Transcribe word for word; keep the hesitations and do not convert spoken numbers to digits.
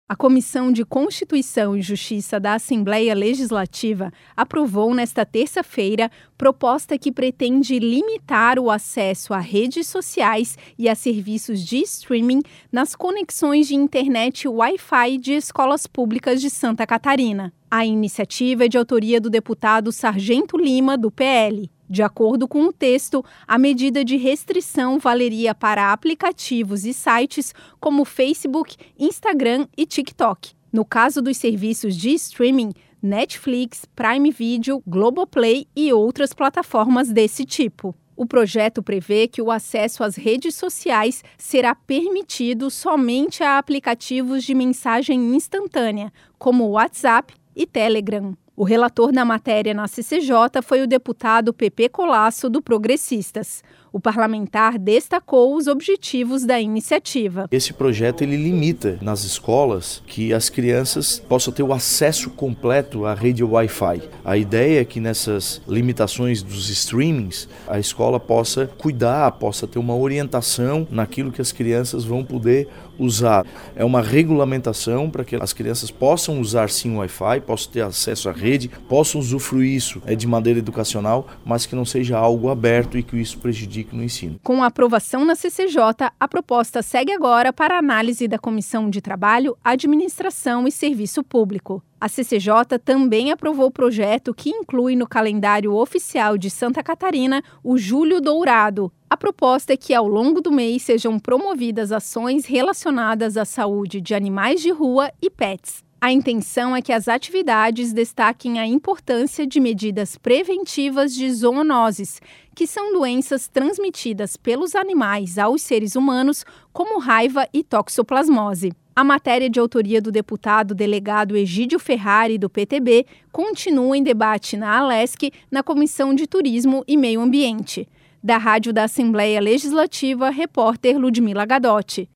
A Comissão de Constituição e Justiça da Assembleia Legislativa aprovou nesta terça-feira proposta que pretende limitar o acesso a redes sociais e a serviços de streaming nas conexões de internet Wi-Fi de escolas públicas de Santa Catarina. A iniciativa é de autoria do deputado Sargento Lima, do P L. De acordo com o texto, a medida de restrição valeria para aplicativos e sites como Facebook, Instagram e TikTok. No caso dos serviços de streaming, Netflix, Prime Video, Globoplay e outras plataformas desse tipo. O projeto prevê que o acesso às redes sociais será permitido somente a aplicativos de mensagem instantânea, como WhatsApp e Telegram. O relator da matéria na C C J foi o deputado Pepe Colasso, do Progressistas. O parlamentar destacou os objetivos da iniciativa. Esse projeto ele limita nas escolas que as crianças possam ter o acesso completo à rede Wi-Fi. A ideia é que nessas limitações dos streamings, a escola possa cuidar, possa ter uma orientação naquilo que as crianças vão poder usar. É uma regulamentação para que as crianças possam usar sim o Wi-Fi, possam ter acesso à rede, possam usufruir isso é, de maneira educacional, mas que não seja algo aberto e que isso prejudique no ensino. Com a aprovação na C C J, a proposta segue agora para análise da Comissão de Trabalho, Administração e Serviço Público. A C C J também aprovou o projeto que inclui no calendário oficial de Santa Catarina o Julho Dourado. A proposta é que ao longo do mês sejam promovidas ações relacionadas à saúde de animais de rua e pets. A intenção é que as atividades destaquem a importância de medidas preventivas de zoonoses, que são doenças transmitidas pelos animais aos seres humanos, como raiva e toxoplasmose. A matéria de autoria do deputado delegado Egídio Ferrari, do P T B, continua em debate na Alesc, na Comissão de Turismo e Meio Ambiente. Da Rádio da Assembleia Legislativa, repórter Ludmila Gadotti.